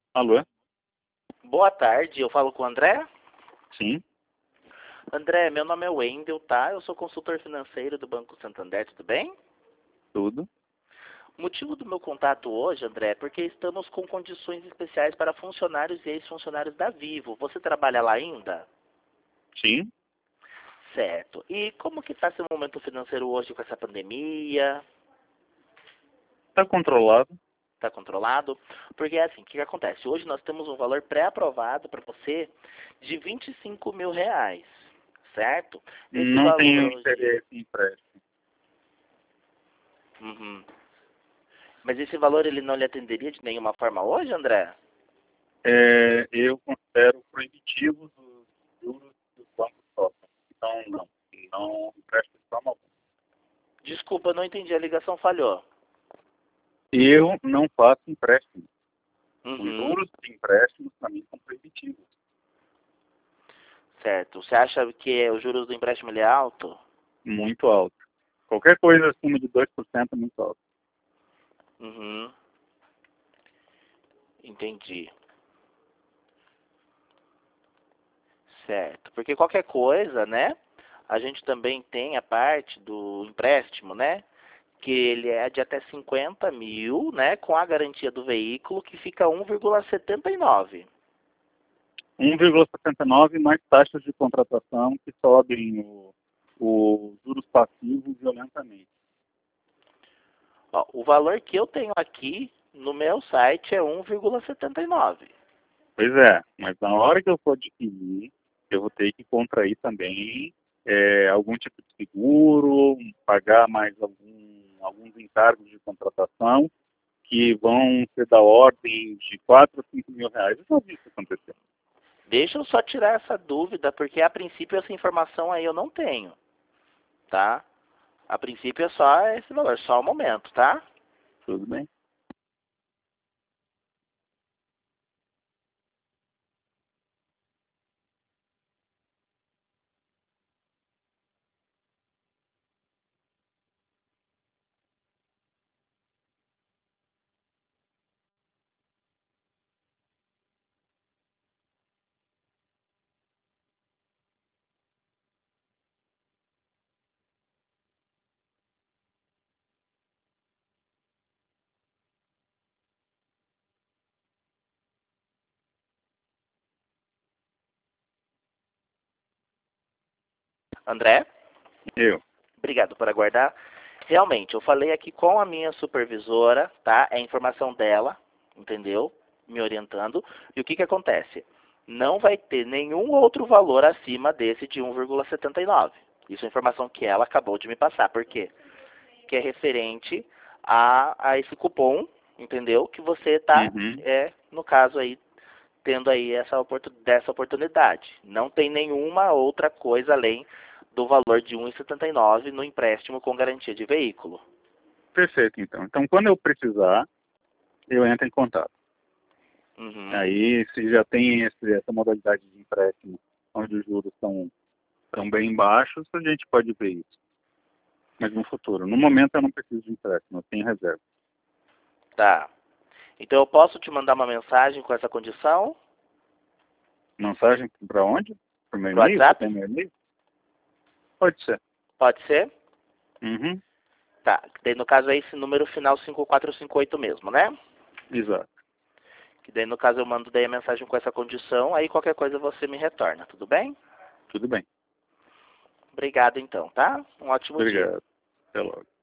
Alô? Boa tarde, eu falo com o André. Sim, André, meu nome é Wendel, tá? Eu sou consultor financeiro do Banco Santander, tudo bem? tudo. O motivo do meu contato hoje, André, é porque estamos com condições especiais para funcionários e ex-funcionários da Vivo. Você trabalha lá ainda? Sim, Certo. E como que está seu momento financeiro hoje com essa pandemia? está controlado. Está controlado? Porque é assim, o que que acontece? Hoje nós temos um valor pré-aprovado para você de R$ 25.000, certo? Esse Não valor tenho hoje... interesse em empréstimo. Uhum. Mas esse valor ele não lhe atenderia de nenhuma forma hoje, André? Eu considero proibitivo os juros que os bancos cobram. Então, não empresto de forma alguma. Desculpa, eu não entendi, a ligação falhou. Eu não faço empréstimo. Os Uhum, juros de empréstimos, para mim, são proibitivos. certo. Você acha que os juros do empréstimo ele é alto? Muito alto. Qualquer coisa acima de 2% é muito alto. Uhum, entendi. Certo. Porque qualquer coisa, né? A gente também tem a parte do empréstimo, né? Que ele é de até 50 mil, né? Com a garantia do veículo, que fica 1,79. 1,79 mais taxas de contratação que sobem os juros passivos violentamente. Ó, o valor que eu tenho aqui no meu site é 1,79. Pois é, mas na hora que eu for adquirir, eu vou ter que contrair também algum tipo de seguro, pagar mais alguns encargos de contratação, que vão ser da ordem de 4 a 5 mil reais. Eu já vi isso acontecer. Deixa eu só tirar essa dúvida, porque a princípio essa informação aí eu não tenho, tá? A princípio é só esse valor, só o momento, tá? Tudo bem? André, Eu. obrigado por aguardar. Realmente, eu falei aqui com a minha supervisora, tá? É a informação dela, entendeu? Me orientando. E o que que acontece? Não vai ter nenhum outro valor acima desse de 1,79. Isso é a informação que ela acabou de me passar. Por quê? Que é referente a esse cupom, entendeu? Que você está, Uhum. no caso aí, tendo aí dessa oportunidade. Não tem nenhuma outra coisa além do valor de 1,79 no empréstimo com garantia de veículo. Perfeito, então. Então, quando eu precisar, eu entro em contato. Uhum. Aí, se já tem essa modalidade de empréstimo, onde os juros estão bem baixos, a gente pode ver isso. Mas no futuro. No momento, eu não preciso de empréstimo, eu tenho reserva. Tá. Então eu posso te mandar uma mensagem com essa condição Mensagem para onde? Para o meu pro e-mail? Você tem WhatsApp? meu e-mail? Pode ser. Pode ser? Uhum. Tá. Daí no caso é esse número final 5458 mesmo, né? Exato. Que daí no caso eu mando daí a mensagem com essa condição, aí qualquer coisa você me retorna, tudo bem? Tudo bem. Obrigado então, tá? Um ótimo dia. Obrigado. Até logo.